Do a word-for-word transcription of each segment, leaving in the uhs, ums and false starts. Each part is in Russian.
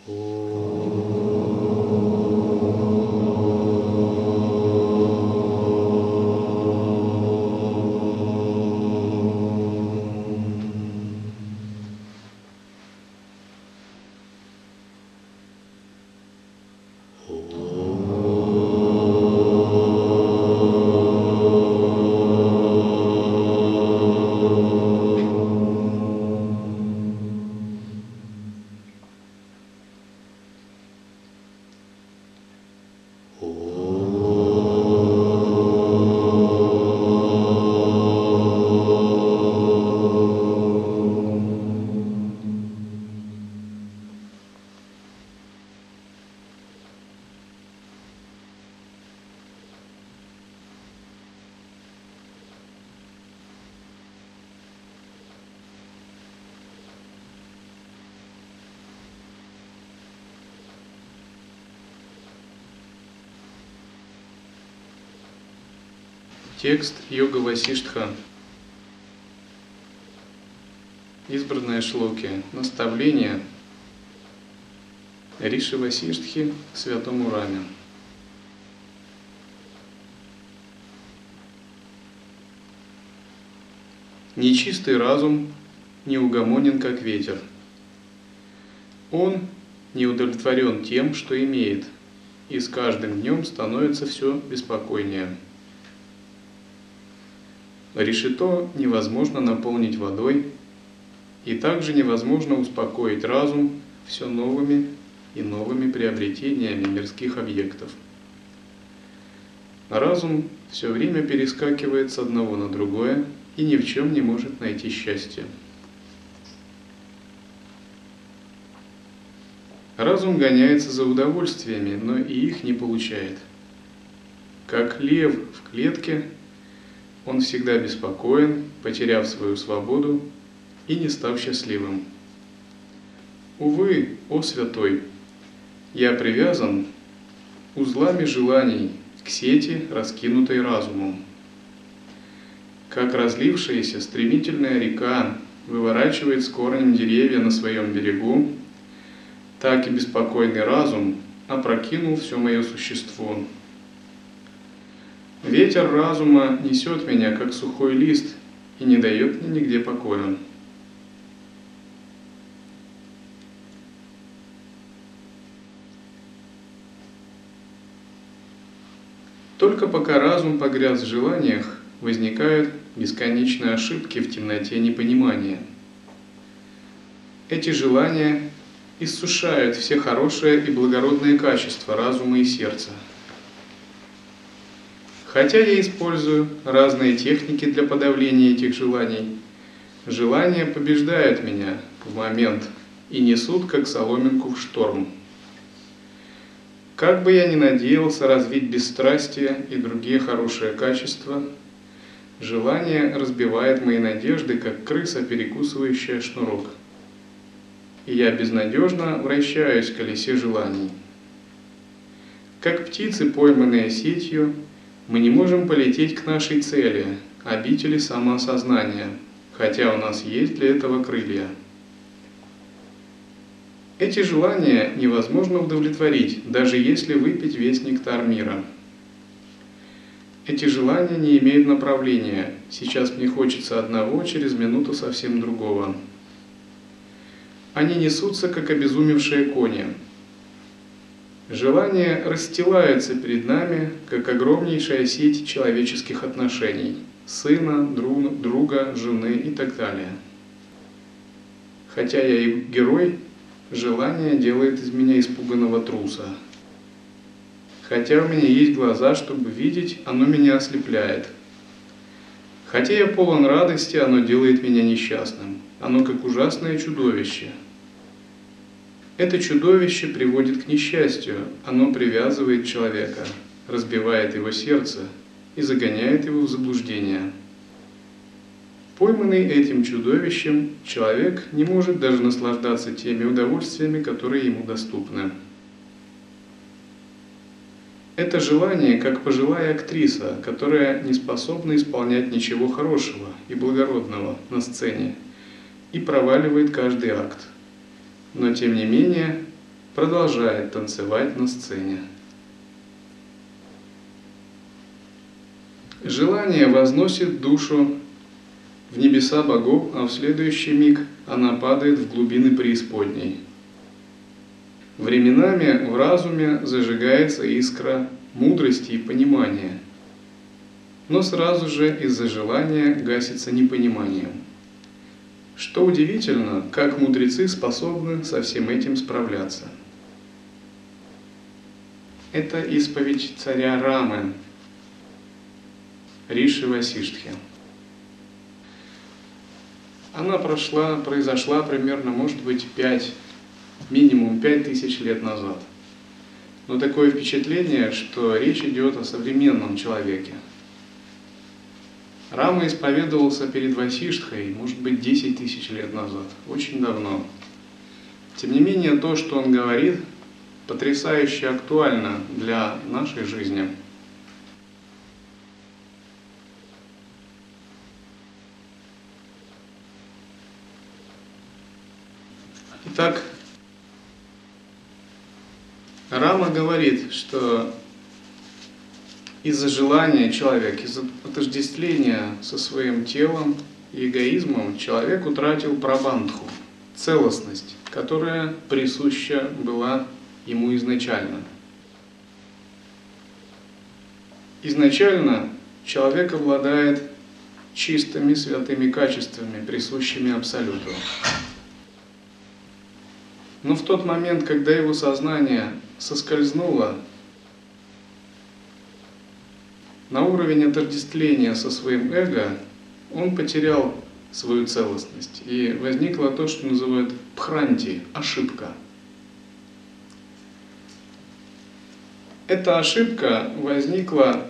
Текст Йога Васиштха. Избранное шлоки. Наставление Риши Васиштхи к святому Раме. Нечистый разум неугомонен, как ветер. Он не удовлетворен тем, что имеет, и с каждым днем становится все беспокойнее. Решето невозможно наполнить водой, и также невозможно успокоить разум все новыми и новыми приобретениями мирских объектов. Разум все время перескакивает с одного на другое и ни в чем не может найти счастья. Разум гоняется за удовольствиями, но и их не получает. Как лев в клетке, он всегда беспокоен, потеряв свою свободу и не став счастливым. Увы, о святой, я привязан узлами желаний к сети, раскинутой разумом. Как разлившаяся стремительная река выворачивает с корнем деревья на своем берегу, так и беспокойный разум опрокинул все мое существо. Ветер разума несет меня, как сухой лист, и не дает мне нигде покоя. Только пока разум погряз в желаниях, возникают бесконечные ошибки в темноте непонимания. Эти желания иссушают все хорошие и благородные качества разума и сердца. Хотя я использую разные техники для подавления этих желаний, желания побеждают меня в момент и несут, как соломинку в шторм. Как бы я ни надеялся развить бесстрастие и другие хорошие качества, желание разбивает мои надежды, как крыса, перекусывающая шнурок. И я безнадежно вращаюсь в колесе желаний. Как птицы, пойманные сетью, мы не можем полететь к нашей цели, обители самоосознания, хотя у нас есть для этого крылья. Эти желания невозможно удовлетворить, даже если выпить весь нектар мира. Эти желания не имеют направления. Сейчас мне хочется одного, через минуту совсем другого. Они несутся, как обезумевшие кони. Желания расстилаются перед нами, как огромнейшая сеть человеческих отношений – сына, друга, жены и так далее. Хотя я и герой, желание делает из меня испуганного труса. Хотя у меня есть глаза, чтобы видеть, оно меня ослепляет. Хотя я полон радости, оно делает меня несчастным. Оно как ужасное чудовище. Это чудовище приводит к несчастью, оно привязывает человека, разбивает его сердце и загоняет его в заблуждение. Пойманный этим чудовищем, человек не может даже наслаждаться теми удовольствиями, которые ему доступны. Это желание, как пожилая актриса, которая не способна исполнять ничего хорошего и благородного на сцене и проваливает каждый акт. Но тем не менее, продолжает танцевать на сцене. Желание возносит душу в небеса богов, а в следующий миг она падает в глубины преисподней. Временами в разуме зажигается искра мудрости и понимания, но сразу же из-за желания гасится непониманием. Что удивительно, как мудрецы способны со всем этим справляться. Это исповедь царя Рамы, Риши Васиштхи. Она прошла, произошла примерно, может быть, пять, минимум пять тысяч лет назад. Но такое впечатление, что речь идет о современном человеке. Рама исповедовался перед Васиштхой, может быть, десять тысяч лет назад, очень давно. Тем не менее, то, что он говорит, потрясающе актуально для нашей жизни. Итак, Рама говорит, что из-за желания человека, из-за отождествления со своим телом и эгоизмом человек утратил прабандху, целостность, которая присуща была ему изначально. Изначально человек обладает чистыми святыми качествами, присущими Абсолюту. Но в тот момент, когда его сознание соскользнуло на уровень отождествления со своим эго, он потерял свою целостность. И возникло то, что называют бхранти, ошибка. Эта ошибка возникла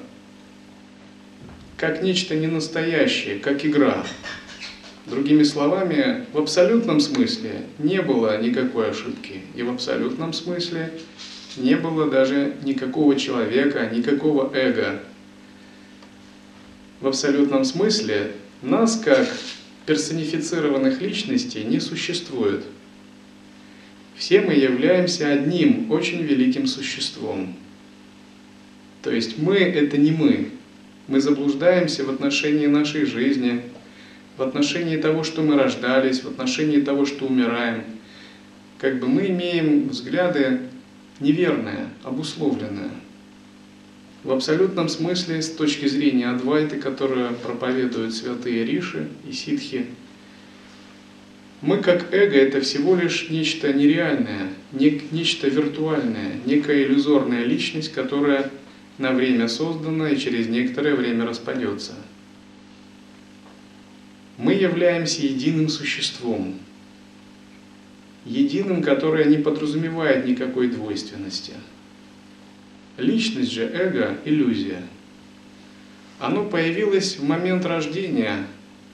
как нечто ненастоящее, как игра. Другими словами, в абсолютном смысле не было никакой ошибки, и в абсолютном смысле не было даже никакого человека, никакого эго. В абсолютном смысле нас, как персонифицированных личностей, не существует. Все мы являемся одним очень великим существом. То есть мы — это не мы. Мы заблуждаемся в отношении нашей жизни, в отношении того, что мы рождались, в отношении того, что умираем. Как бы мы имеем взгляды неверные, обусловленные. В абсолютном смысле, с точки зрения Адвайты, которую проповедуют святые Риши и Ситхи, мы как эго — это всего лишь нечто нереальное, нечто виртуальное, некая иллюзорная личность, которая на время создана и через некоторое время распадется. Мы являемся единым существом, единым, которое не подразумевает никакой двойственности. Личность же, эго — иллюзия. Оно появилось в момент рождения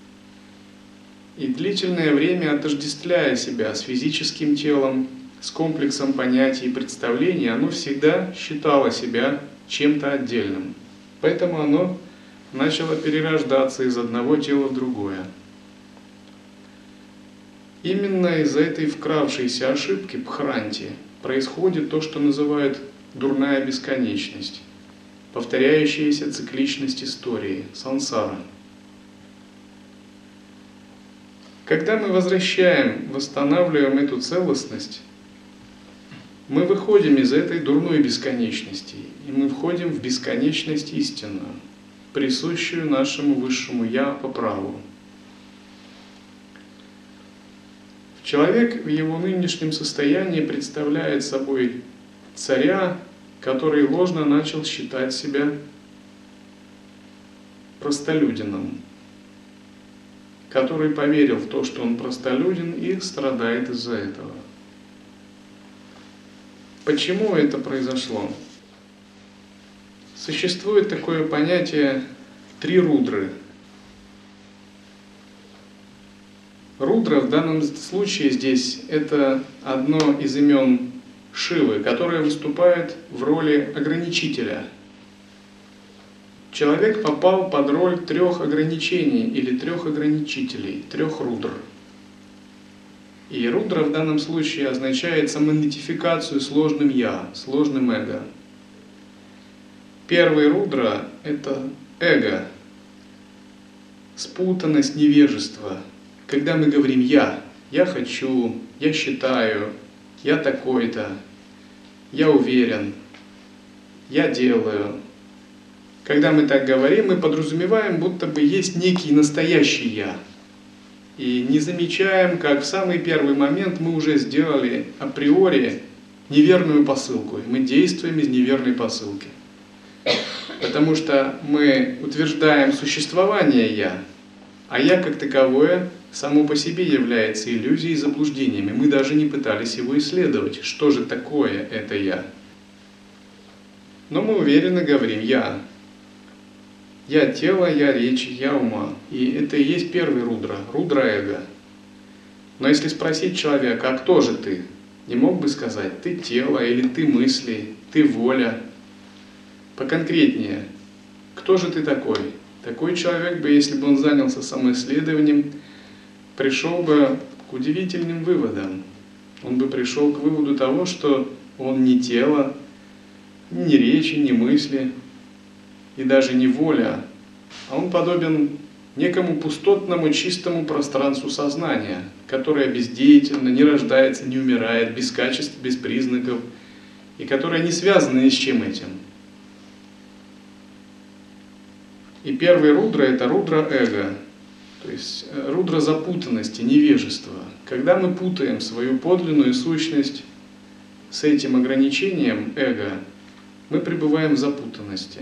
и длительное время, отождествляя себя с физическим телом, с комплексом понятий и представлений, оно всегда считало себя чем-то отдельным. Поэтому оно начало перерождаться из одного тела в другое. Именно из-за этой вкравшейся ошибки, бхранти, происходит то, что называют дурная бесконечность, повторяющаяся цикличность истории, сансара. Когда мы возвращаем, восстанавливаем эту целостность, мы выходим из этой дурной бесконечности, и мы входим в бесконечность истинную, присущую нашему высшему «Я» по праву. Человек в его нынешнем состоянии представляет собой царя, который ложно начал считать себя простолюдином, который поверил в то, что он простолюдин, и страдает из-за этого. Почему это произошло? Существует такое понятие «три рудры». Рудра в данном случае здесь это одно из имен Шивы, которое выступает в роли ограничителя. Человек попал под роль трех ограничений или трех ограничителей, трех рудр. И рудра в данном случае означает самоидентификацию сложным «я», сложным эго. Первый рудра – это эго, спутанность, невежество. Когда мы говорим «я», «я хочу», «я считаю», «я такой-то», «я уверен», «я делаю». Когда мы так говорим, мы подразумеваем, будто бы есть некий настоящий «я». И не замечаем, как в самый первый момент мы уже сделали априори неверную посылку. И мы действуем из неверной посылки. Потому что мы утверждаем существование «я», а «я» как таковое само по себе является иллюзией и заблуждениями. Мы даже не пытались его исследовать. Что же такое это «я»? Но мы уверенно говорим «я». Я тело, я речь, я ума. И это и есть первый рудра, рудра эго. Но если спросить человека, а кто же ты? Не мог бы сказать, ты тело, или ты мысли, ты воля. Поконкретнее, кто же ты такой? Такой человек бы, если бы он занялся самоисследованием, пришел бы к удивительным выводам. Он бы пришел к выводу того, что он не тело, ни речи, ни мысли, и даже не воля, а он подобен некому пустотному чистому пространству сознания, которое бездеятельно, не рождается, не умирает, без качеств, без признаков, и которое не связано ни с чем этим. И первый рудра – это рудра эго, то есть рудра запутанности, невежества. Когда мы путаем свою подлинную сущность с этим ограничением эго, мы пребываем в запутанности.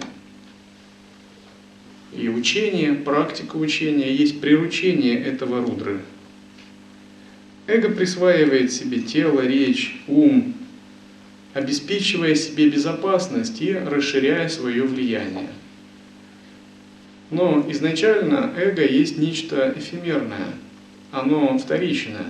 И учение, практика учения есть приручение этого рудры. Эго присваивает себе тело, речь, ум, обеспечивая себе безопасность и расширяя свое влияние. Но изначально эго есть нечто эфемерное, оно вторичное.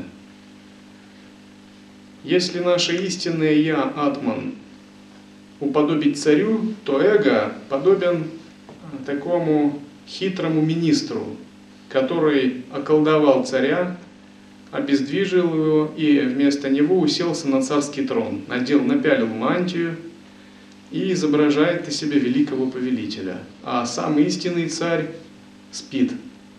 Если наше истинное «я», атман, уподобить царю, то эго подобен такому хитрому министру, который околдовал царя, обездвижил его и вместо него уселся на царский трон, надел, напялил мантию и изображает из себя великого повелителя. А сам истинный царь спит.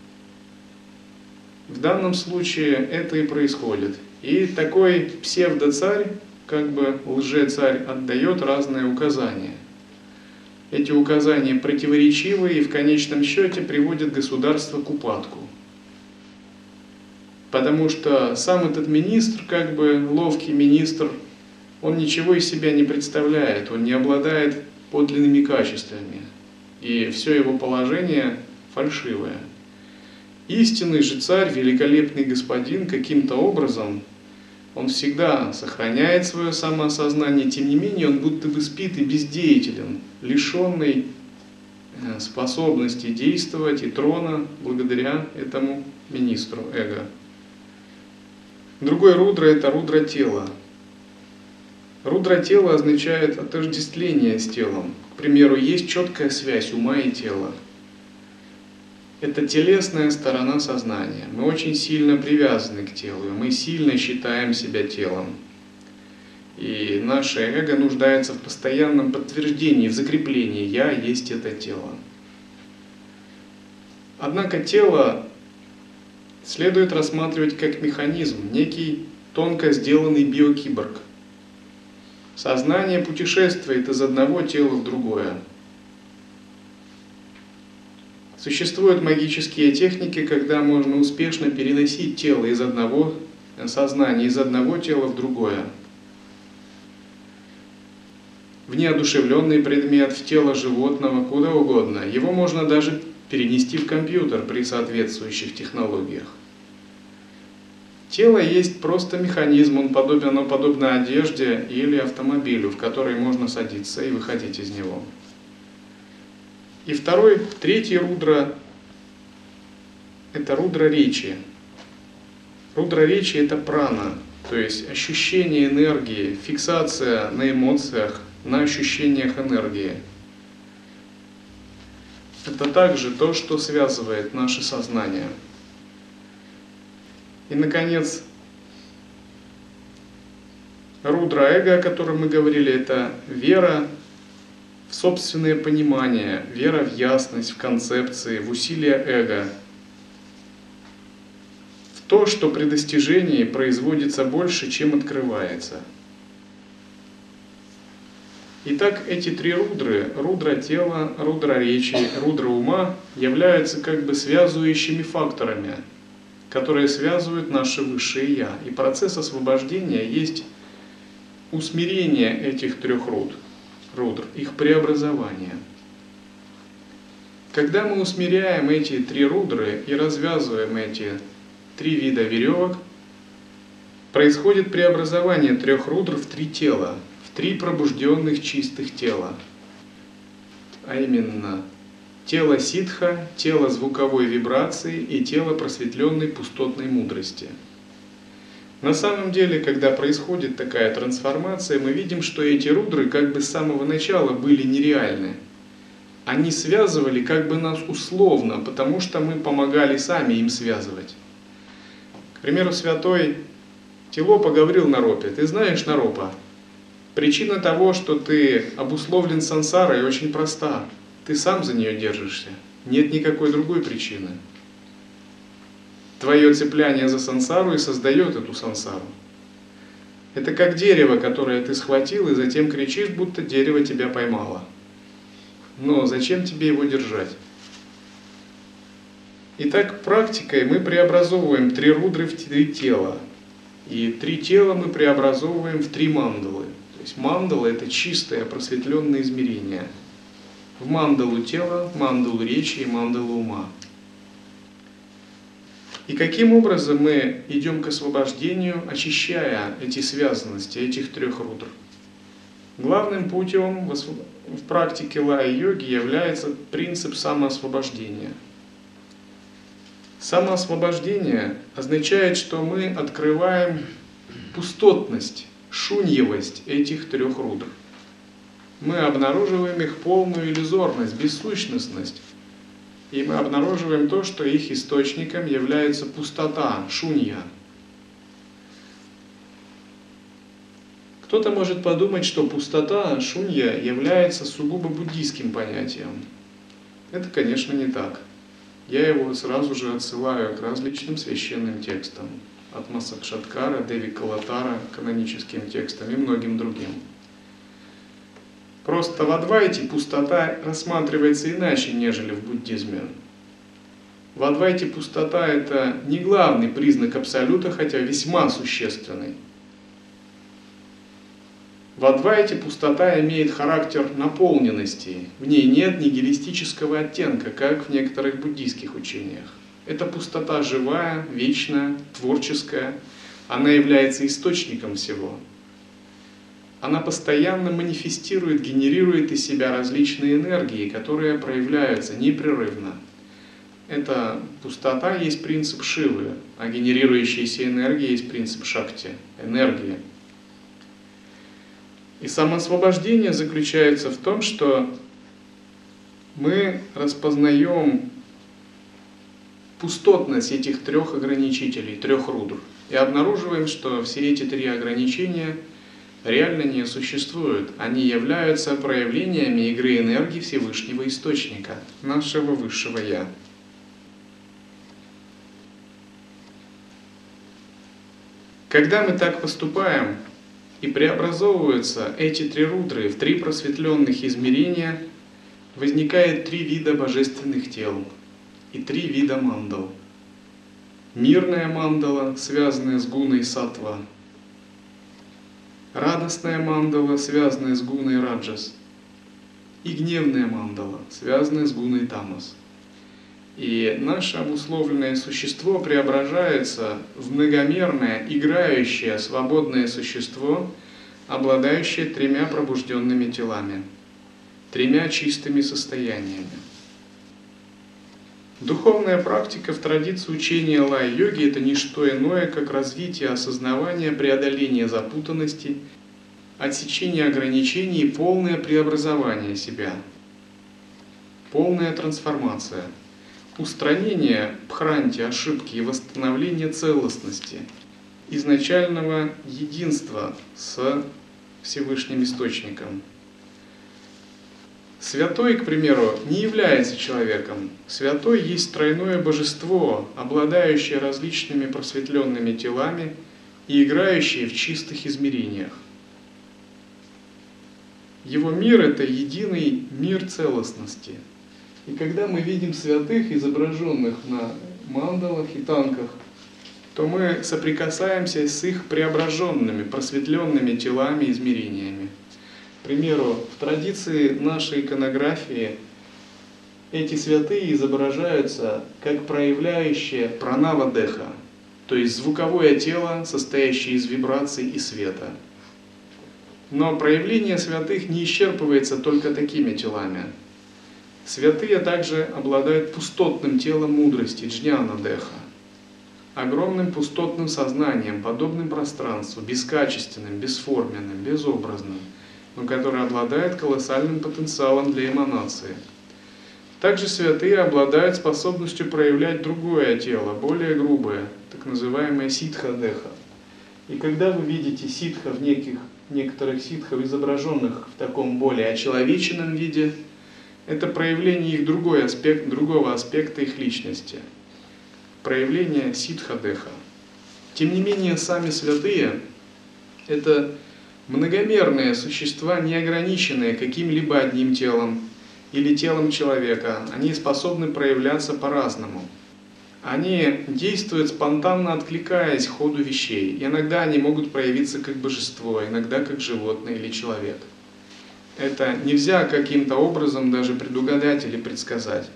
В данном случае это и происходит. И такой псевдоцарь, как бы лжецарь, отдает разные указания. Эти указания противоречивые и в конечном счете приводят государство к упадку. Потому что сам этот министр, как бы ловкий министр, он ничего из себя не представляет, он не обладает подлинными качествами. И все его положение фальшивое. Истинный же царь, великолепный господин, каким-то образом, он всегда сохраняет свое самоосознание, тем не менее он будто бы спит и бездеятелен, лишенный способности действовать и трона благодаря этому министру эго. Другой рудра – это рудра тела. Рудра тела означает отождествление с телом. К примеру, есть четкая связь ума и тела. Это телесная сторона сознания. Мы очень сильно привязаны к телу, мы сильно считаем себя телом. И наше эго нуждается в постоянном подтверждении, в закреплении «я есть это тело». Однако тело следует рассматривать как механизм, некий тонко сделанный биокиборг. Сознание путешествует из одного тела в другое. Существуют магические техники, когда можно успешно переносить тело из одного сознания, из одного тела в другое. В неодушевленный предмет, в тело животного, куда угодно. Его можно даже перенести в компьютер при соответствующих технологиях. Тело есть просто механизм, он подобен, оно подобно одежде или автомобилю, в который можно садиться и выходить из него. И второй, третий рудра – это рудра речи. Рудра речи – это прана, то есть ощущение энергии, фиксация на эмоциях, на ощущениях энергии. Это также то, что связывает наше сознание. И, наконец, Рудра эго, о котором мы говорили, это вера в собственное понимание, вера в ясность, в концепции, в усилия эго, в то, что при достижении производится больше, чем открывается. Итак, эти три рудры, рудра тела, рудра речи, рудра ума, являются как бы связывающими факторами, которые связывают наше высшее Я. И процесс освобождения есть усмирение этих трех руд, рудр, их преобразование. Когда мы усмиряем эти три рудры и развязываем эти три вида веревок, происходит преобразование трех рудр в три тела, в три пробужденных чистых тела, а именно тело ситха, тело звуковой вибрации и тело просветленной пустотной мудрости. На самом деле, когда происходит такая трансформация, мы видим, что эти рудры как бы с самого начала были нереальны. Они связывали как бы нас условно, потому что мы помогали сами им связывать. К примеру, святой Тилопа говорил Наропе: «Ты знаешь, Наропа, причина того, что ты обусловлен сансарой, очень проста. Ты сам за нее держишься. Нет никакой другой причины. Твое цепляние за сансару и создает эту сансару. Это как дерево, которое ты схватил, и затем кричишь, будто дерево тебя поймало. Но зачем тебе его держать?» Итак, практикой мы преобразовываем три рудры в три тела. И три тела мы преобразовываем в три мандалы. То есть мандала — это чистое просветленное измерение. В мандалу тела, мандалу речи и мандалу ума. И каким образом мы идем к освобождению, очищая эти связанности, этих трех рудр? Главным путем в практике лая-йоги является принцип самоосвобождения. Самоосвобождение означает, что мы открываем пустотность, шуньевость этих трех рудр. Мы обнаруживаем их полную иллюзорность, бессущностность. И мы обнаруживаем то, что их источником является пустота, шунья. Кто-то может подумать, что пустота, шунья, является сугубо буддийским понятием. Это, конечно, не так. Я его сразу же отсылаю к различным священным текстам. От Масакшаткара, Деви Калатара, каноническим текстам и многим другим. Просто в Адвайте пустота рассматривается иначе, нежели в буддизме. В Адвайте пустота — это не главный признак абсолюта, хотя весьма существенный. В Адвайте пустота имеет характер наполненности, в ней нет нигилистического оттенка, как в некоторых буддийских учениях. Это пустота живая, вечная, творческая, она является источником всего. Она постоянно манифестирует, генерирует из себя различные энергии, которые проявляются непрерывно. Эта пустота есть принцип Шивы, а генерирующаяся энергия есть принцип Шакти, энергия. И самоосвобождение заключается в том, что мы распознаем пустотность этих трех ограничителей, трех рудр, и обнаруживаем, что все эти три ограничения реально не существуют. Они являются проявлениями игры энергии Всевышнего Источника, нашего Высшего Я. Когда мы так поступаем, и преобразовываются эти три рудры в три просветленных измерения, возникает три вида божественных тел и три вида мандал. Мирная мандала, связанная с гуной саттва, радостная мандала, связанная с гуной раджас, и гневная мандала, связанная с гуной тамас. И наше обусловленное существо преображается в многомерное, играющее, свободное существо, обладающее тремя пробужденными телами, тремя чистыми состояниями. Духовная практика в традиции учения лая-йоги — это не что иное, как развитие осознавания, преодоление запутанности, отсечение ограничений и полное преобразование себя, полная трансформация. Устранение бхранти, ошибки и восстановление целостности. изначального единства с Всевышним Источником. Святой, к примеру, не является человеком. Святой есть тройное божество, обладающее различными просветленными телами и играющее в чистых измерениях. Его мир – это единый мир целостности. И когда мы видим святых, изображенных на мандалах и танках, то мы соприкасаемся с их преображенными, просветленными телами и измерениями. К примеру, в традиции нашей иконографии эти святые изображаются как проявляющие пранава-деха, то есть звуковое тело, состоящее из вибраций и света. Но проявление святых не исчерпывается только такими телами. Святые также обладают пустотным телом мудрости, джняна-деха, огромным пустотным сознанием, подобным пространству, бескачественным, бесформенным, безобразным, но которое обладает колоссальным потенциалом для эманации. Также святые обладают способностью проявлять другое тело, более грубое, так называемое ситха-деха. И когда вы видите ситхов, неких, некоторых ситхов, изображенных в таком более очеловеченном виде, это проявление их другой аспект, другого аспекта их личности, проявление ситха-деха. Тем не менее, сами святые – это многомерные существа, не ограниченные каким-либо одним телом или телом человека. Они способны проявляться по-разному. Они действуют спонтанно, откликаясь к ходу вещей. Иногда они могут проявиться как божество, иногда как животное или человек. Это нельзя каким-то образом даже предугадать или предсказать.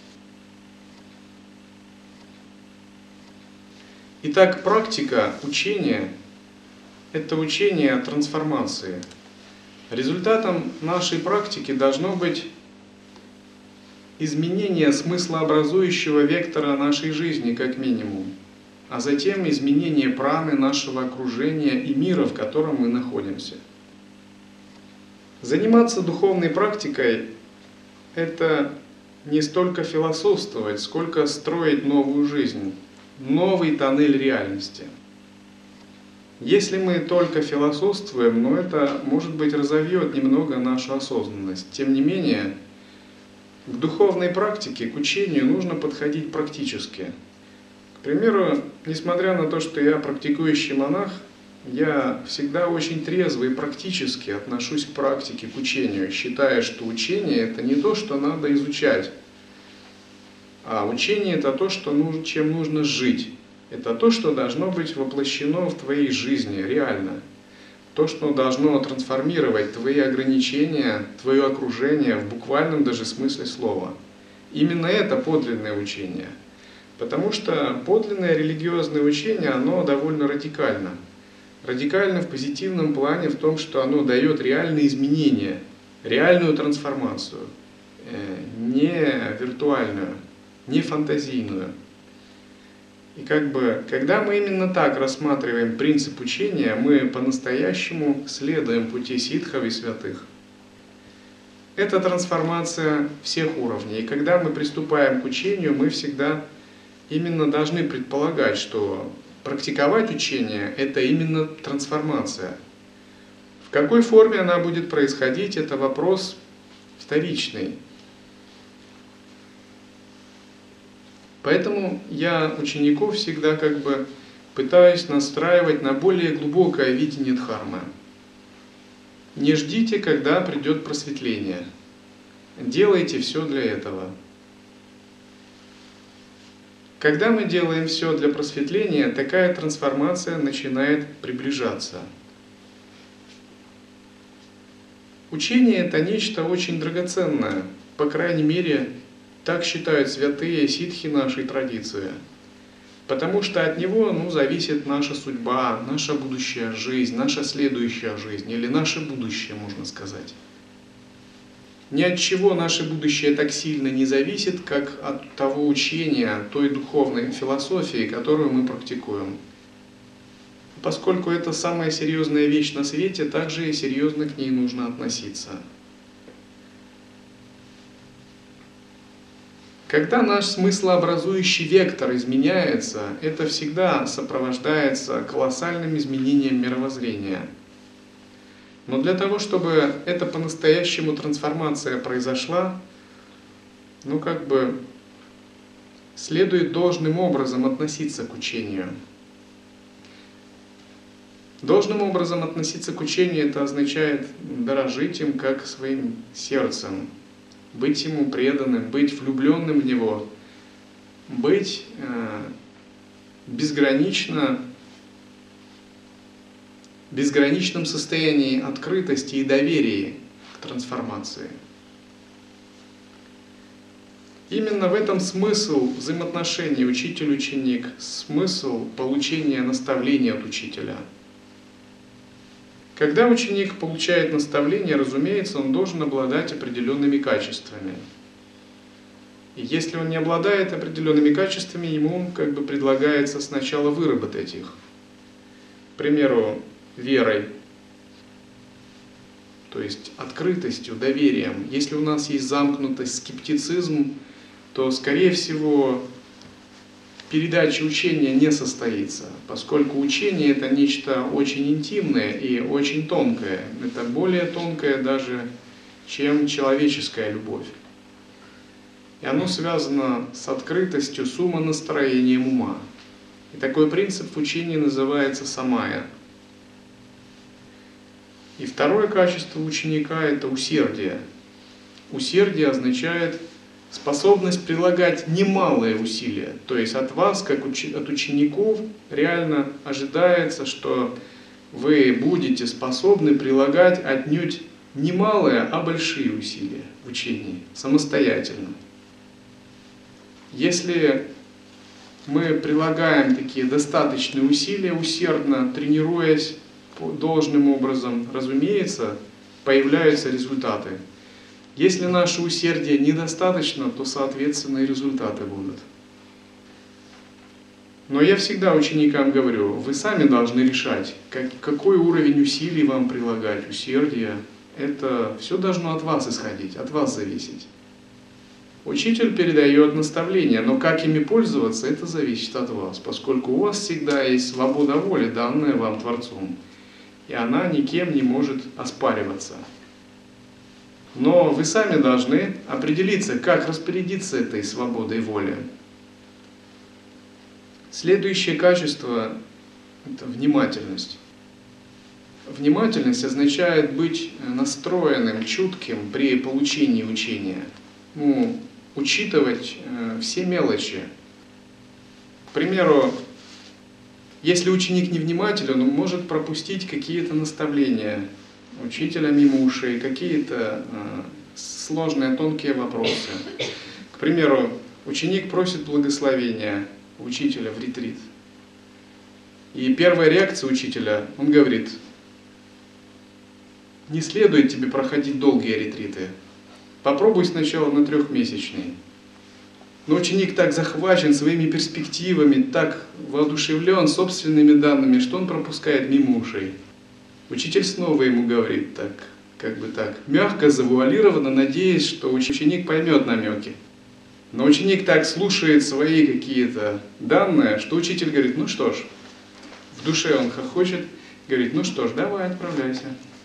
Итак, практика учения – это учение о трансформации. Результатом нашей практики должно быть изменение смыслообразующего вектора нашей жизни, как минимум, а затем изменение праны нашего окружения и мира, в котором мы находимся. Заниматься духовной практикой – это не столько философствовать, сколько строить новую жизнь, новый тоннель реальности. Если мы только философствуем, но это, может быть, разовьет немного нашу осознанность. Тем не менее, к духовной практике, к учению нужно подходить практически. К примеру, несмотря на то, что я практикующий монах, я всегда очень трезво и практически отношусь к практике, к учению, считая, что учение – это не то, что надо изучать, а учение – это то, что нужно, чем нужно жить. Это то, что должно быть воплощено в твоей жизни реально. То, что должно трансформировать твои ограничения, твое окружение в буквальном даже смысле слова. Именно это подлинное учение. Потому что подлинное религиозное учение, оно довольно радикально. Радикально в позитивном плане в том, что оно дает реальные изменения, реальную трансформацию, не виртуальную, не фантазийную. И как бы, когда мы именно так рассматриваем принцип учения, мы по-настоящему следуем пути ситхов и святых. Это трансформация всех уровней. И когда мы приступаем к учению, мы всегда именно должны предполагать, что практиковать учение – это именно трансформация. В какой форме она будет происходить – это вопрос вторичный. Поэтому я учеников всегда как бы пытаюсь настраивать на более глубокое видение дхармы. Не ждите, когда придет просветление. Делайте все для этого. Когда мы делаем все для просветления, такая трансформация начинает приближаться. Учение – это нечто очень драгоценное, по крайней мере, так считают святые ситхи нашей традиции. Потому что от него ну, зависит наша судьба, наша будущая жизнь, наша следующая жизнь, или наше будущее, можно сказать. Ни от чего наше будущее так сильно не зависит, как от того учения, той духовной философии, которую мы практикуем. Поскольку это самая серьезная вещь на свете, также и серьезно к ней нужно относиться. Когда наш смыслообразующий вектор изменяется, это всегда сопровождается колоссальным изменением мировоззрения. Но для того, чтобы эта по-настоящему трансформация произошла, ну как бы следует должным образом относиться к учению. Должным образом относиться к учению — это означает дорожить им как своим сердцем, быть ему преданным, быть влюбленным в него, быть э, безгранично, в безграничном состоянии открытости и доверия к трансформации. Именно в этом смысл взаимоотношений учитель-ученик, смысл получения наставления от учителя. Когда ученик получает наставление, разумеется, он должен обладать определенными качествами. И если он не обладает определенными качествами, ему как бы предлагается сначала выработать их. К примеру, верой, то есть открытостью, доверием. Если у нас есть замкнутость, скептицизм, то, скорее всего, передача учения не состоится, поскольку учение — это нечто очень интимное и очень тонкое. Это более тонкое даже, чем человеческая любовь. И оно связано с открытостью, с умонастроением ума. И такой принцип в учении называется самая. И второе качество ученика — это усердие. Усердие означает способность прилагать немалые усилия. То есть от вас, как от учеников, реально ожидается, что вы будете способны прилагать отнюдь не малые, а большие усилия в учении, самостоятельно. Если мы прилагаем такие достаточные усилия, усердно тренируясь должным образом, разумеется, появляются результаты. Если наше усердие недостаточно, то, соответственно, и результаты будут. Но я всегда ученикам говорю, вы сами должны решать, как, какой уровень усилий вам прилагать, усердия. Это все должно от вас исходить, от вас зависеть. Учитель передает наставления, но как ими пользоваться, это зависит от вас, поскольку у вас всегда есть свобода воли, данная вам Творцом, и она никем не может оспариваться. Но вы сами должны определиться, как распорядиться этой свободой воли. Следующее качество – это внимательность. Внимательность означает быть настроенным, чутким при получении учения. Ну, учитывать э, все мелочи. К примеру, если ученик невнимателен, он может пропустить какие-то наставления учителя мимо ушей, какие-то э, сложные, тонкие вопросы. К примеру, ученик просит благословения учителя в ретрит. И первая реакция учителя, он говорит: не следует тебе проходить долгие ретриты. Попробуй сначала на трехмесячный. Но ученик так захвачен своими перспективами, так воодушевлен собственными данными, что он пропускает мимо ушей. Учитель снова ему говорит так, как бы так, мягко, завуалированно, надеясь, что ученик поймет намеки. Но ученик так слушает свои какие-то данные, что учитель говорит: ну что ж, в душе он хохочет, говорит: ну что ж, давай, отправляйся.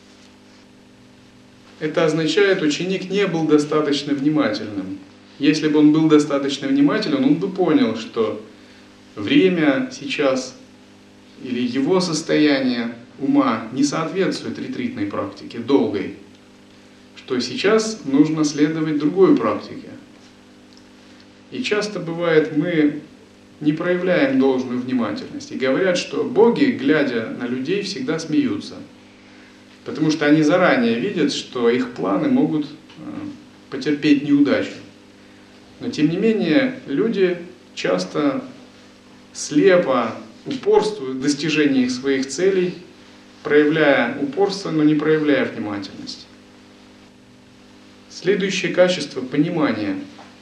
Это означает, ученик не был достаточно внимательным. Если бы он был достаточно внимателен, он бы понял, что время сейчас или его состояние ума не соответствует ретритной практике, долгой, что сейчас нужно следовать другой практике. И часто бывает, мы не проявляем должную внимательность. И говорят, что боги, глядя на людей, всегда смеются. Потому что они заранее видят, что их планы могут потерпеть неудачу. Но тем не менее, люди часто слепо упорствуют в достижении своих целей, проявляя упорство, но не проявляя внимательность. Следующее качество – понимание.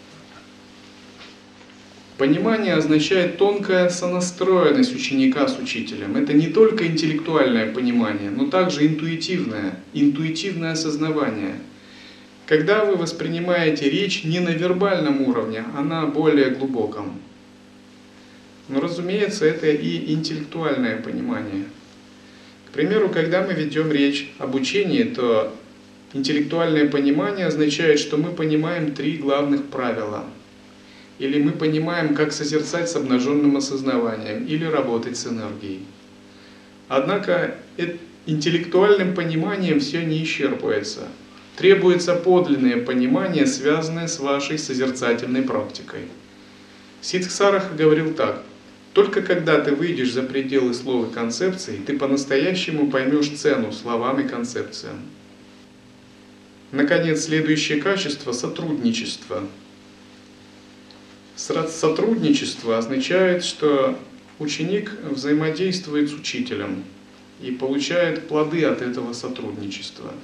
Понимание означает тонкая сонастроенность ученика с учителем. Это не только интеллектуальное понимание, но также интуитивное, интуитивное осознавание. когда вы воспринимаете речь не на вербальном уровне, а на более глубоком. Но, разумеется, это и интеллектуальное понимание. К примеру, когда мы ведем речь об учении, то интеллектуальное понимание означает, что мы понимаем три главных правила. Или мы понимаем, как созерцать с обнаженным осознаванием, или работать с энергией. Однако интеллектуальным пониманием все не исчерпывается. Требуется подлинное понимание, связанное с вашей созерцательной практикой. Сиддхартха говорил так: «Только когда ты выйдешь за пределы слов и концепций, ты по-настоящему поймешь цену словам и концепциям». Наконец, следующее качество – сотрудничество. Сотрудничество означает, что ученик взаимодействует с учителем и получает плоды от этого сотрудничества.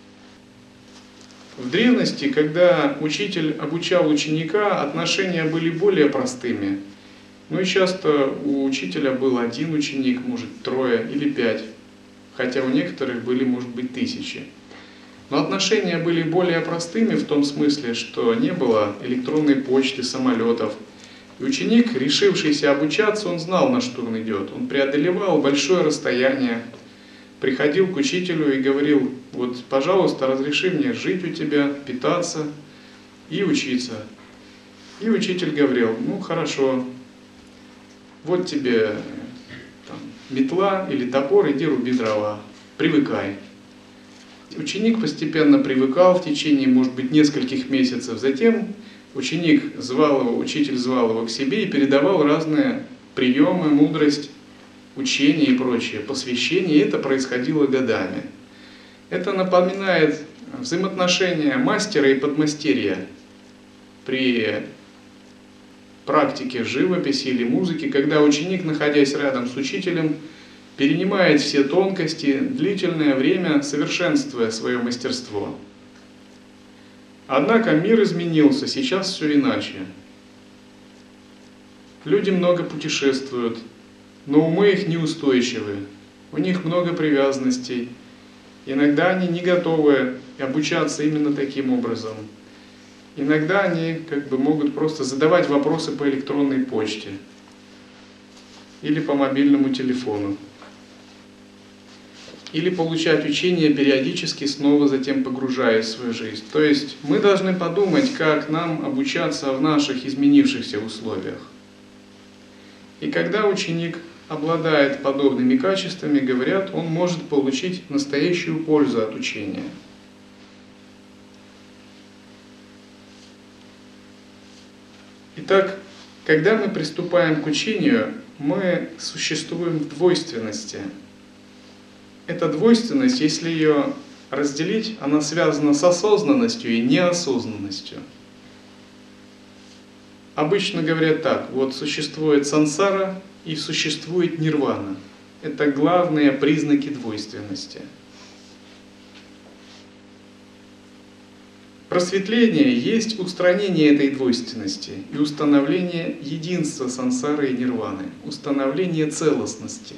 В древности, когда учитель обучал ученика, отношения были более простыми. Ну и часто у учителя был один ученик, может трое или пять, хотя у некоторых были, может быть, тысячи. Но отношения были более простыми в том смысле, что не было электронной почты, самолетов. И ученик, решившийся обучаться, он знал, на что он идет. Он преодолевал большое расстояние, приходил к учителю и говорил: вот, пожалуйста, разреши мне жить у тебя, питаться и учиться. И учитель говорил: ну хорошо, вот тебе там метла или топор, иди руби дрова, привыкай. Ученик постепенно привыкал в течение, может быть, нескольких месяцев. Затем ученик звал его, учитель звал его к себе и передавал разные приемы, мудрость, учение и прочее, посвящение, и это происходило годами. Это напоминает взаимоотношения мастера и подмастерья при практике живописи или музыки, когда ученик, находясь рядом с учителем, перенимает все тонкости, длительное время совершенствуя свое мастерство. Однако мир изменился, сейчас все иначе. Люди много путешествуют, но умы их неустойчивы, у них много привязанностей. Иногда они не готовы обучаться именно таким образом. Иногда они как бы могут просто задавать вопросы по электронной почте или по мобильному телефону. Или получать учение периодически, снова затем погружаясь в свою жизнь. То есть мы должны подумать, как нам обучаться в наших изменившихся условиях. И когда ученик обладает подобными качествами, говорят, он может получить настоящую пользу от учения. Итак, когда мы приступаем к учению, мы существуем в двойственности. Эта двойственность, если ее разделить, она связана с осознанностью и неосознанностью. Обычно говорят так: вот существует сансара и существует нирвана. Это главные признаки двойственности. Просветление есть устранение этой двойственности и установление единства сансары и нирваны, установление целостности.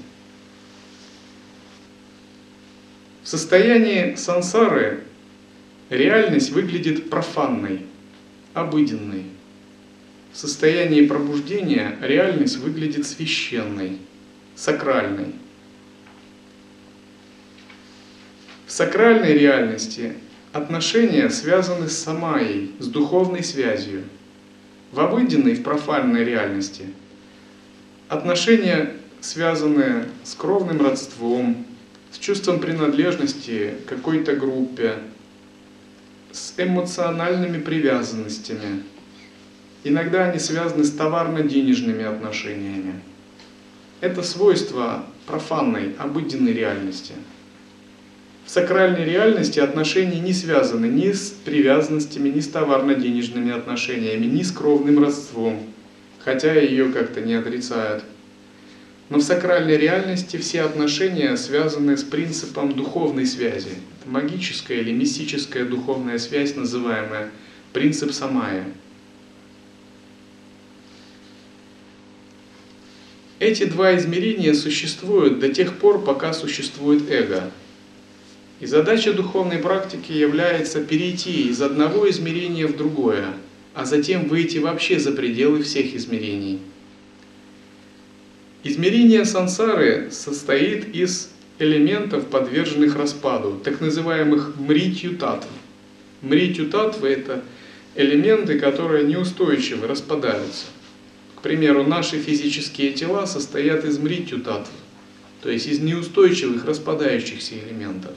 В состоянии сансары реальность выглядит профанной, обыденной. В состоянии пробуждения реальность выглядит священной, сакральной. В сакральной реальности отношения связаны с самайей, с духовной связью. В обыденной, в профанной реальности отношения связаны с кровным родством, с чувством принадлежности к какой-то группе, с эмоциональными привязанностями. Иногда они связаны с товарно-денежными отношениями. Это свойство профанной, обыденной реальности. В сакральной реальности отношения не связаны ни с привязанностями, ни с товарно-денежными отношениями, ни с кровным родством, хотя ее как-то не отрицают. Но в сакральной реальности все отношения связаны с принципом духовной связи. Это магическая или мистическая духовная связь, называемая принцип самая. Эти два измерения существуют до тех пор, пока существует эго. И задача духовной практики является перейти из одного измерения в другое, а затем выйти вообще за пределы всех измерений. Измерение сансары состоит из элементов, подверженных распаду, так называемых мритью-татв. Мритью-татвы – это элементы, которые неустойчивы, распадаются. К примеру, наши физические тела состоят из мритью-татв, то есть из неустойчивых, распадающихся элементов.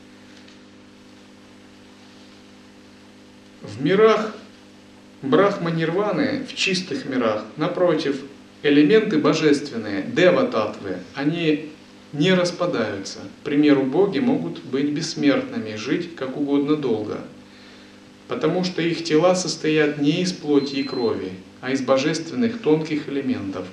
В мирах Брахма-нирваны, в чистых мирах, напротив, элементы божественные, дева-татвы, они не распадаются. К примеру, боги могут быть бессмертными, жить как угодно долго, потому что их тела состоят не из плоти и крови, а из божественных тонких элементов.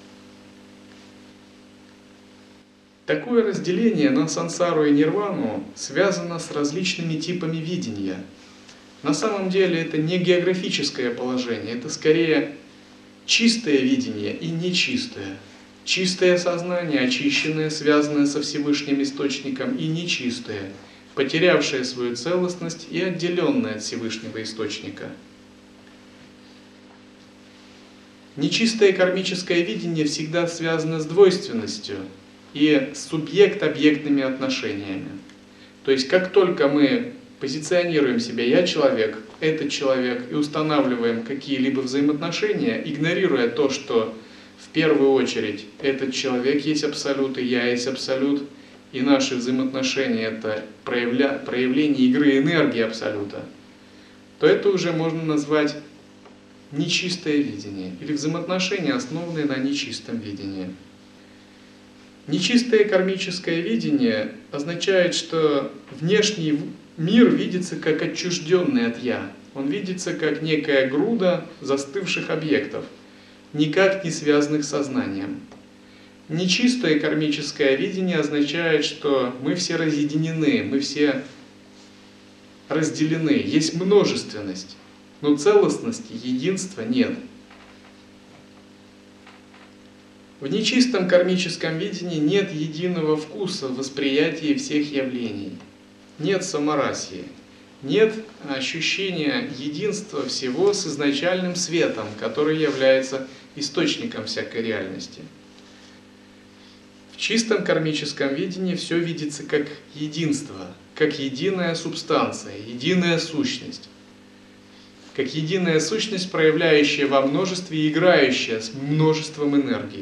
Такое разделение на сансару и нирвану связано с различными типами видения. На самом деле это не географическое положение, это скорее чистое видение и нечистое. Чистое сознание, очищенное, связанное со Всевышним Источником, и нечистое, потерявшее свою целостность и отделенное от Всевышнего Источника. Нечистое кармическое видение всегда связано с двойственностью и с субъект-объектными отношениями. То есть как только мы позиционируем себя «я человек», «этот человек» и устанавливаем какие-либо взаимоотношения, игнорируя то, что в первую очередь этот человек есть абсолют, и я есть абсолют, и наши взаимоотношения – это проявля... проявление игры энергии абсолюта, то это уже можно назвать нечистое видение или взаимоотношения, основанные на нечистом видении. Нечистое кармическое видение означает, что внешний мир видится как отчужденный от «я». Он видится как некая груда застывших объектов, никак не связанных с сознанием. Нечистое кармическое видение означает, что мы все разъединены, мы все разделены, есть множественность, но целостности, единства нет. В нечистом кармическом видении нет единого вкуса в восприятии всех явлений, нет самарасии, нет ощущения единства всего с изначальным светом, который является источником всякой реальности. В чистом кармическом видении все видится как единство, как единая субстанция, единая сущность, как единая сущность, проявляющая во множестве и играющая с множеством энергий.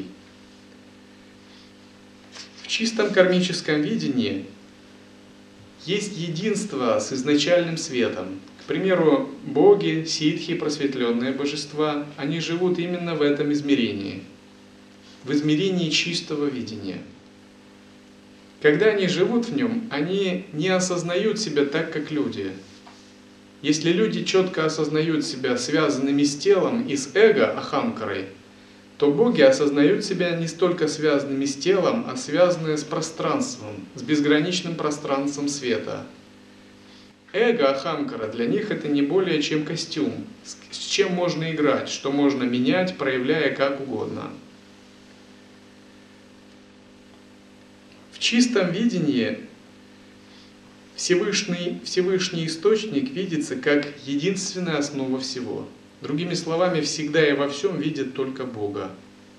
В чистом кармическом видении есть единство с изначальным светом. К примеру, боги, ситхи, просветленные божества, они живут именно в этом измерении, в измерении чистого видения. Когда они живут в нем, они не осознают себя так, как люди. Если люди четко осознают себя связанными с телом и с эго, ахамкарой, то боги осознают себя не столько связанными с телом, а связанные с пространством, с безграничным пространством света. Эго, ахамкара, для них это не более чем костюм, с чем можно играть, что можно менять, проявляя как угодно. В чистом видении Всевышний, Всевышний Источник видится как единственная основа всего. Другими словами, всегда и во всем видят только Бога.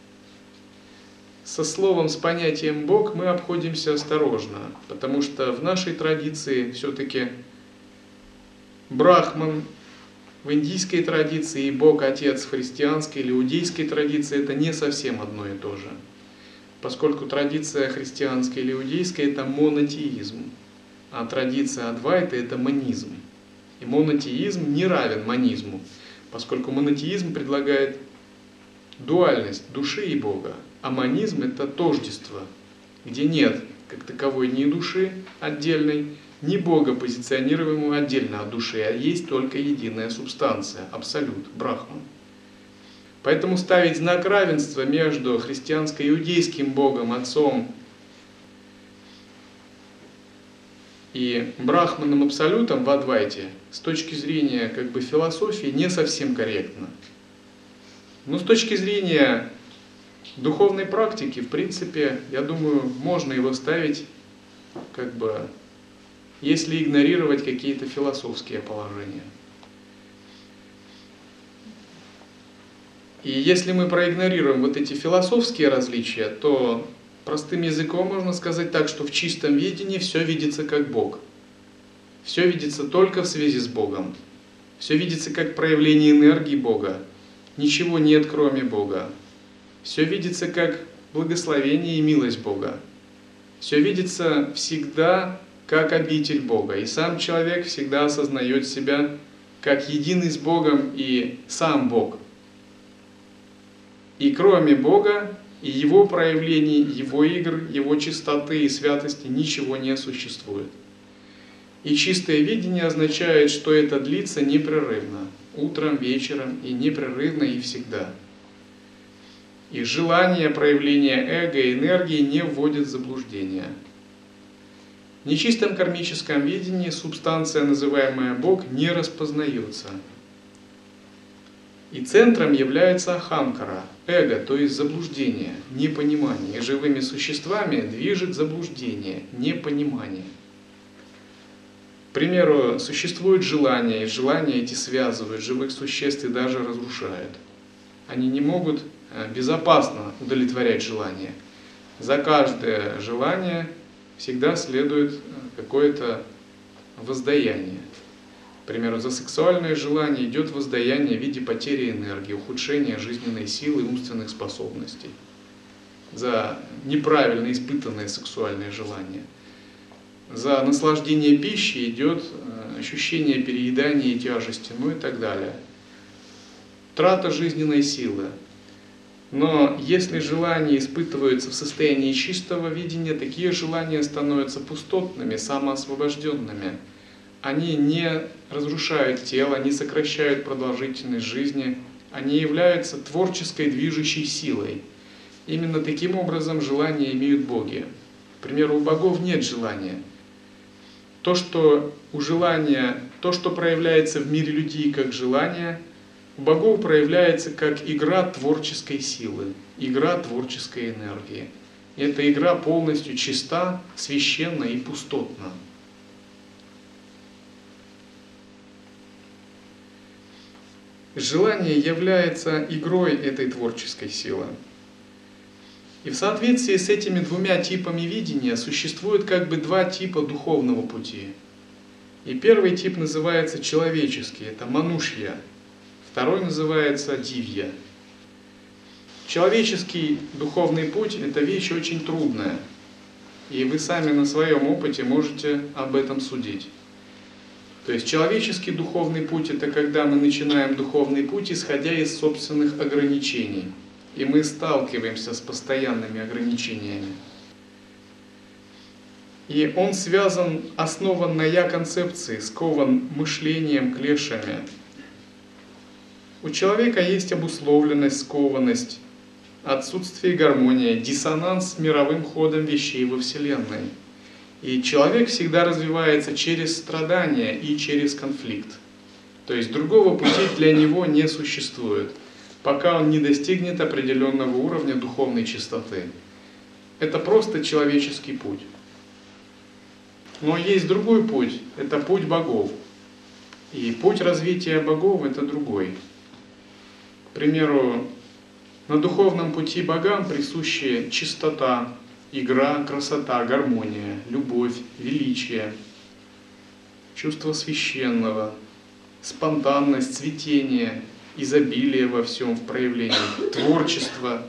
Со словом, с понятием «Бог» мы обходимся осторожно, потому что в нашей традиции все-таки Брахман в индийской традиции и Бог-Отец в христианской или иудейской традиции – это не совсем одно и то же. Поскольку традиция христианская или иудейская – это монотеизм, а традиция Адвайта – это монизм. И монотеизм не равен монизму, поскольку монотеизм предлагает дуальность души и Бога, а монизм – это тождество, где нет как таковой ни души отдельной, ни Бога, позиционируемого отдельно от души, а есть только единая субстанция, абсолют, брахман. Поэтому ставить знак равенства между христианско-иудейским Богом, Отцом и Брахманом Абсолютом в Адвайте с точки зрения как бы философии не совсем корректно. Но с точки зрения духовной практики, в принципе, я думаю, можно его ставить как бы если игнорировать какие-то философские положения. И если мы проигнорируем вот эти философские различия, то простым языком можно сказать так, что в чистом видении все видится как Бог. Все видится только в связи с Богом. Все видится как проявление энергии Бога. Ничего нет, кроме Бога. Все видится как благословение и милость Бога. Все видится всегда как обитель Бога. И сам человек всегда осознает себя как единый с Богом и сам Бог. И кроме Бога и Его проявлений, Его игр, Его чистоты и святости ничего не существует. И чистое видение означает, что это длится непрерывно, утром, вечером и непрерывно и всегда. И желание проявления эго и энергии не вводит в заблуждение. В нечистом кармическом видении субстанция, называемая Бог, не распознается. И центром является ахамкара, эго, то есть заблуждение, непонимание. И живыми существами движет заблуждение, непонимание. К примеру, существует желание, и желания эти связывают живых существ и даже разрушают. Они не могут безопасно удовлетворять желания. За каждое желание всегда следует какое-то воздаяние. К примеру, за сексуальное желание идет воздаяние в виде потери энергии, ухудшения жизненной силы и умственных способностей. За неправильно испытанное сексуальное желание. За наслаждение пищей идет ощущение переедания и тяжести, ну и так далее. Трата жизненной силы. Но если желания испытываются в состоянии чистого видения, такие желания становятся пустотными, самоосвобожденными. Они не разрушают тело, не сокращают продолжительность жизни, они являются творческой движущей силой. Именно таким образом желания имеют боги. К примеру, у богов нет желания. То, что у желания, то, что проявляется в мире людей как желание, у богов проявляется как игра творческой силы, игра творческой энергии. И эта игра полностью чиста, священна и пустотна. Желание является игрой этой творческой силы. И в соответствии с этими двумя типами видения существует как бы два типа духовного пути. И первый тип называется человеческий, это манушья. Второй называется дивья. Человеческий духовный путь – это вещь очень трудная. И вы сами на своем опыте можете об этом судить. То есть человеческий духовный путь – это когда мы начинаем духовный путь, исходя из собственных ограничений. И мы сталкиваемся с постоянными ограничениями. И он связан, основан на я-концепции, скован мышлением, клешами. У человека есть обусловленность, скованность, отсутствие гармонии, диссонанс с мировым ходом вещей во Вселенной. И человек всегда развивается через страдания и через конфликт. То есть другого пути для него не существует, пока он не достигнет определенного уровня духовной чистоты. Это просто человеческий путь. Но есть другой путь, это путь богов. И путь развития богов это другой. К примеру, на духовном пути богам присущи чистота, игра, красота, гармония, любовь, величие, чувство священного, спонтанность, цветение, изобилие во всем в проявлении, творчество,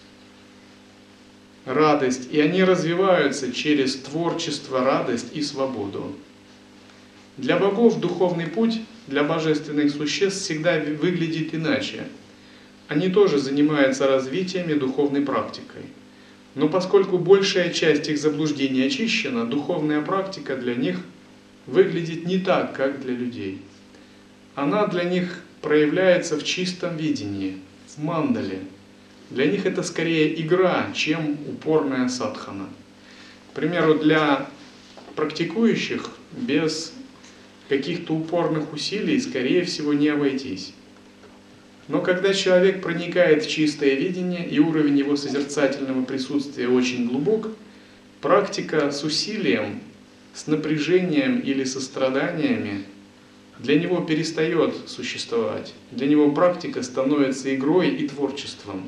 радость. И они развиваются через творчество, радость и свободу. Для богов духовный путь, для божественных существ всегда выглядит иначе. Они тоже занимаются развитием и духовной практикой. Но поскольку большая часть их заблуждений очищена, духовная практика для них выглядит не так, как для людей. Она для них проявляется в чистом видении, в мандале. Для них это скорее игра, чем упорная садхана. К примеру, для практикующих без каких-то упорных усилий, скорее всего, не обойтись. Но когда человек проникает в чистое видение и уровень его созерцательного присутствия очень глубок, практика с усилием с напряжением или со страданиями, для него перестает существовать. Для него практика становится игрой и творчеством.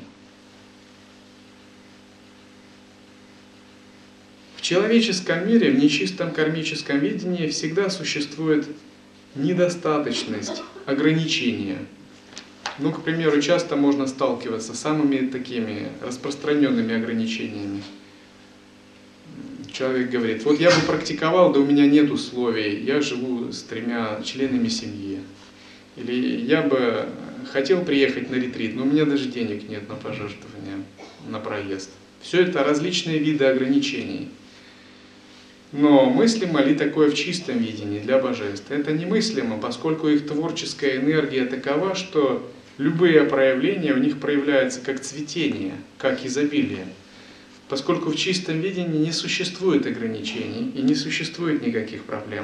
В человеческом мире, в нечистом кармическом видении всегда существует недостаточность, ограничения. Ну, к примеру, часто можно сталкиваться с самыми такими распространенными ограничениями. Человек говорит: вот я бы практиковал, да у меня нет условий, я живу с тремя членами семьи. Или я бы хотел приехать на ретрит, но у меня даже денег нет на пожертвования, на проезд. Все это различные виды ограничений. Но мыслимо ли такое в чистом видении для божеств? Это немыслимо, поскольку их творческая энергия такова, что любые проявления у них проявляются как цветение, как изобилие. Поскольку в чистом видении не существует ограничений и не существует никаких проблем.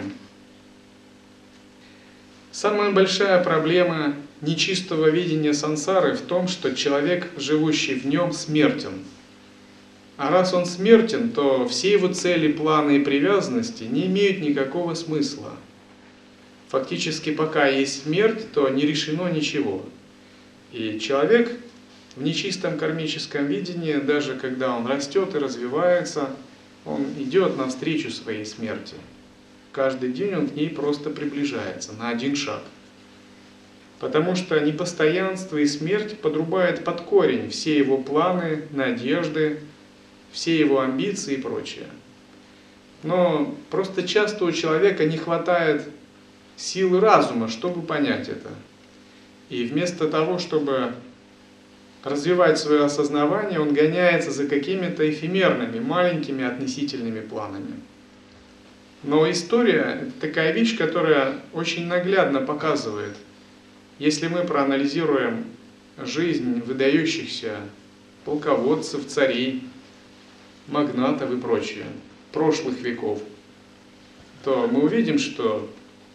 Самая большая проблема нечистого видения сансары в том, что человек, живущий в нем, смертен. А раз он смертен, то все его цели, планы и привязанности не имеют никакого смысла. Фактически, пока есть смерть, то не решено ничего. И человек в нечистом кармическом видении, даже когда он растет и развивается, он идет навстречу своей смерти. Каждый день он к ней просто приближается на один шаг. Потому что непостоянство и смерть подрубает под корень все его планы, надежды, все его амбиции и прочее. Но просто часто у человека не хватает силы разума, чтобы понять это. И вместо того, чтобы развивать свое осознавание, он гоняется за какими-то эфемерными, маленькими относительными планами. Но история – это такая вещь, которая очень наглядно показывает, если мы проанализируем жизнь выдающихся полководцев, царей, магнатов и прочее, прошлых веков, то мы увидим, что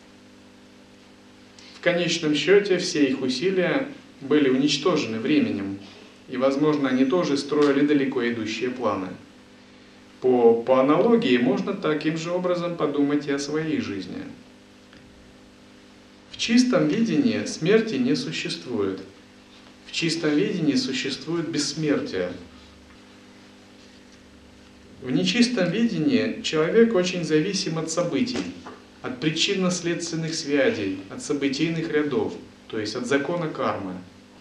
в конечном счете все их усилия были уничтожены временем, и, возможно, они тоже строили далеко идущие планы. По, по аналогии можно таким же образом подумать и о своей жизни. В чистом видении смерти не существует. В чистом видении существует бессмертие. В нечистом видении человек очень зависим от событий, от причинно-следственных связей, от событийных рядов, то есть от закона кармы.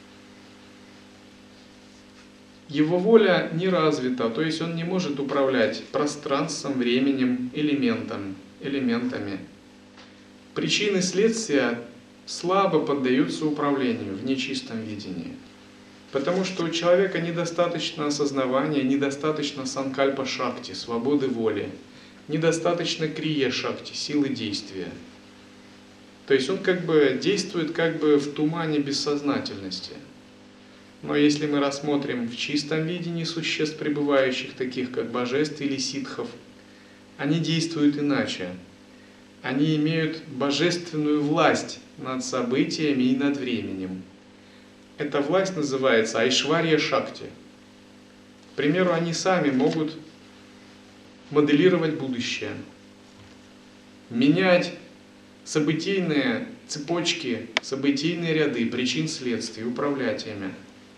Его воля не развита, то есть он не может управлять пространством, временем, элементом, элементами. Причины следствия слабо поддаются управлению в нечистом видении. Потому что у человека недостаточно осознавания, недостаточно санкальпа-шакти, свободы воли, недостаточно крия-шакти, силы действия. То есть он как бы действует как бы в тумане бессознательности. Но если мы рассмотрим в чистом видении существ, пребывающих таких как божеств или ситхов, они действуют иначе. Они имеют божественную власть над событиями и над временем. Эта власть называется Айшварья-шакти. К примеру, они сами могут моделировать будущее, менять событийные цепочки, событийные ряды, причин, следствий, управлять ими.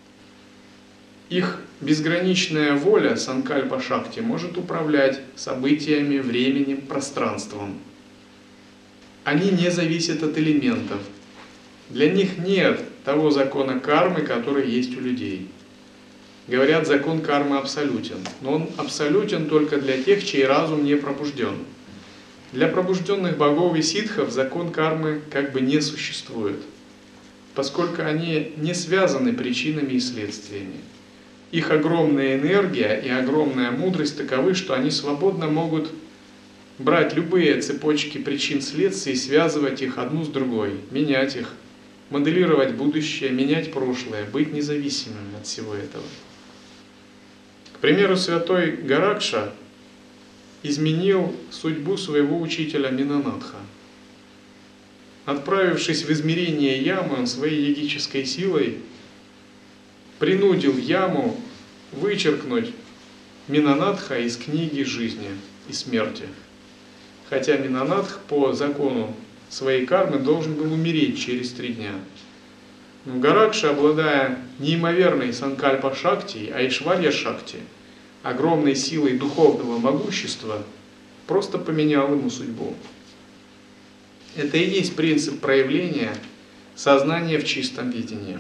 Их безграничная воля, санкальпа-шакти, может управлять событиями, временем, пространством. Они не зависят от элементов. Для них нет того закона кармы, который есть у людей. Говорят, закон кармы абсолютен, но он абсолютен только для тех, чей разум не пробужден. Для пробужденных богов и ситхов закон кармы как бы не существует, поскольку они не связаны причинами и следствиями. Их огромная энергия и огромная мудрость таковы, что они свободно могут брать любые цепочки причин-следствий, связывать их одну с другой, менять их, моделировать будущее, менять прошлое, быть независимыми от всего этого. К примеру, святой Горакша изменил судьбу своего учителя Минанатха. Отправившись в измерение ямы, он своей йогической силой принудил яму вычеркнуть Минанатха из книги жизни и смерти. хотя Минанатх по закону своей кармы должен был умереть через три дня. Но Горакша, обладая неимоверной санкальпа-шакти, айшварья-шакти, огромной силой духовного могущества, просто поменял ему судьбу. Это и есть принцип проявления сознания в чистом видении.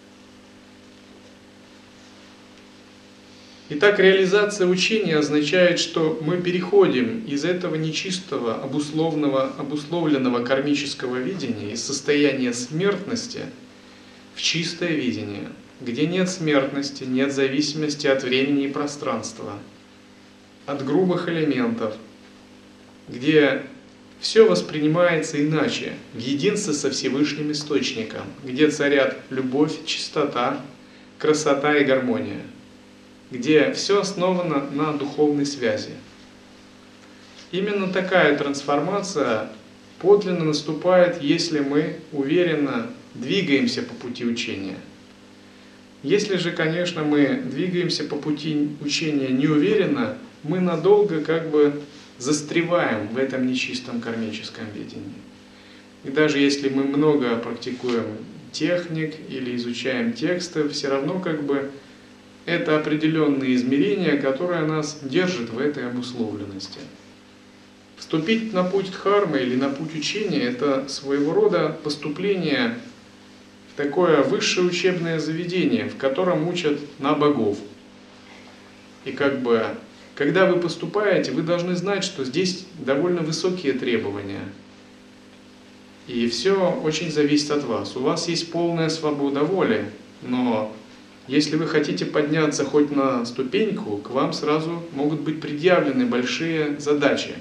Итак, реализация учения означает, что мы переходим из этого нечистого, обусловленного, обусловленного кармического видения, из состояния смертности в чистое видение, где нет смертности, нет зависимости от времени и пространства, от грубых элементов, где все воспринимается иначе, в единстве со Всевышним Источником, где царят любовь, чистота, красота и гармония, где все основано на духовной связи. Именно такая трансформация подлинно наступает, если мы уверенно двигаемся по пути учения. Если же, конечно, мы двигаемся по пути учения неуверенно, мы надолго как бы застреваем в этом нечистом кармическом видении. И даже если мы много практикуем техник или изучаем тексты, все равно как бы это определенные измерения, которые нас держат в этой обусловленности. Вступить на путь дхармы или на путь учения – это своего рода поступление в такое высшее учебное заведение, в котором учат на богов. И как бы, когда вы поступаете, вы должны знать, что здесь довольно высокие требования. И все очень зависит от вас. У вас есть полная свобода воли, но если вы хотите подняться хоть на ступеньку, к вам сразу могут быть предъявлены большие задачи.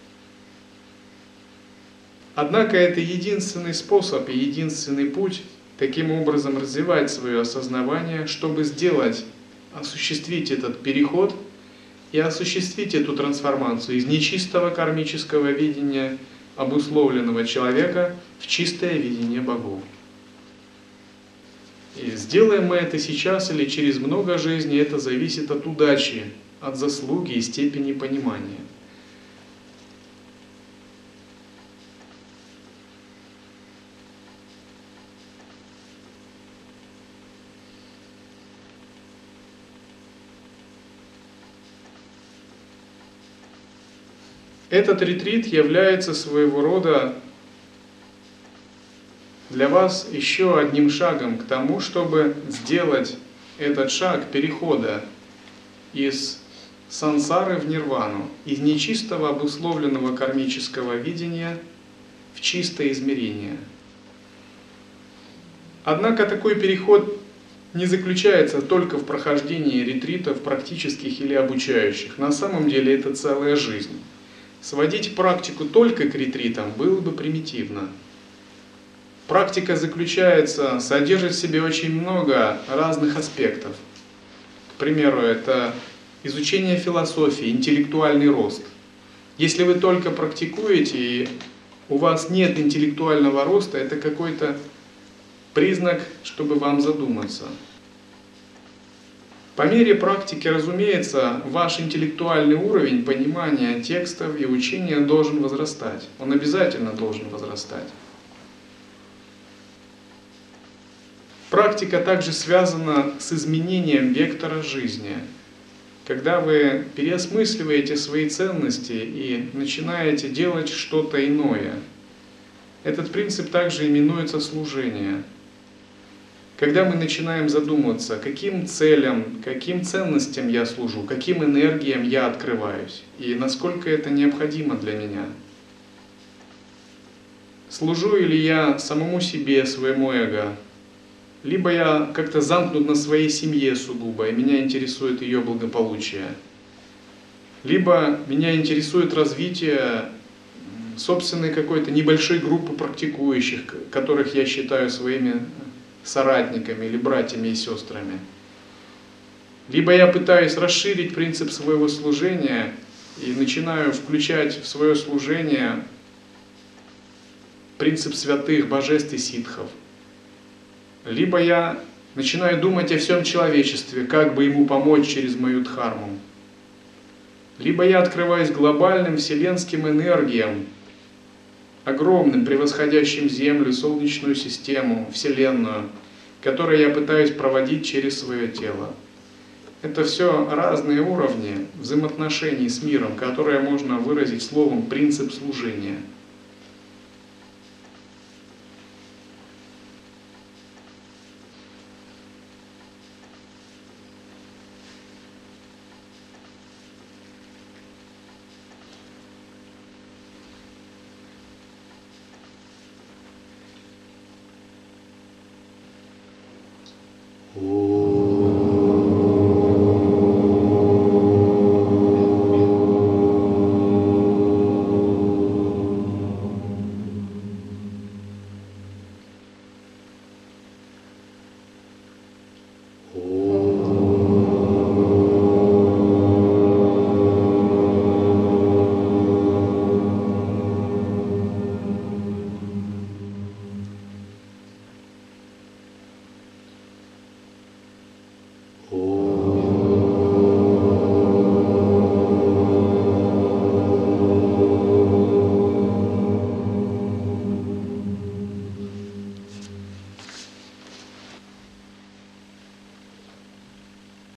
Однако это единственный способ и единственный путь таким образом развивать свое осознавание, чтобы сделать, осуществить этот переход и осуществить эту трансформацию из нечистого кармического видения обусловленного человека в чистое видение богов. И сделаем мы это сейчас или через много жизней, это зависит от удачи, от заслуги и степени понимания. Этот ретрит является своего рода для вас еще одним шагом к тому, чтобы сделать этот шаг перехода из сансары в нирвану, из нечистого обусловленного кармического видения в чистое измерение. Однако такой переход не заключается только в прохождении ретритов практических или обучающих. На самом деле это целая жизнь. Сводить практику только к ретритам было бы примитивно. Практика заключается, содержит в себе очень много разных аспектов. К примеру, это изучение философии, интеллектуальный рост. Если вы только практикуете и у вас нет интеллектуального роста, это какой-то признак, чтобы вам задуматься. По мере практики, разумеется, ваш интеллектуальный уровень понимания текстов и учения должен возрастать. Он обязательно должен возрастать. Практика также связана с изменением вектора жизни. Когда вы переосмысливаете свои ценности и начинаете делать что-то иное. Этот принцип также именуется служение. Когда мы начинаем задумываться, каким целям, каким ценностям я служу, каким энергиям я открываюсь, и насколько это необходимо для меня. Служу ли я самому себе, своему эго, либо я как-то замкнут на своей семье сугубо, и меня интересует ее благополучие, либо меня интересует развитие собственной какой-то небольшой группы практикующих, которых я считаю своими соратниками или братьями и сестрами. Либо я пытаюсь расширить принцип своего служения и начинаю включать в свое служение принцип святых, божеств и ситхов. Либо я начинаю думать о всем человечестве, как бы ему помочь через мою дхарму. Либо я открываюсь глобальным вселенским энергиям, огромным, превосходящим Землю, Солнечную систему, Вселенную, которые я пытаюсь проводить через свое тело. Это все разные уровни взаимоотношений с миром, которые можно выразить словом «принцип служения».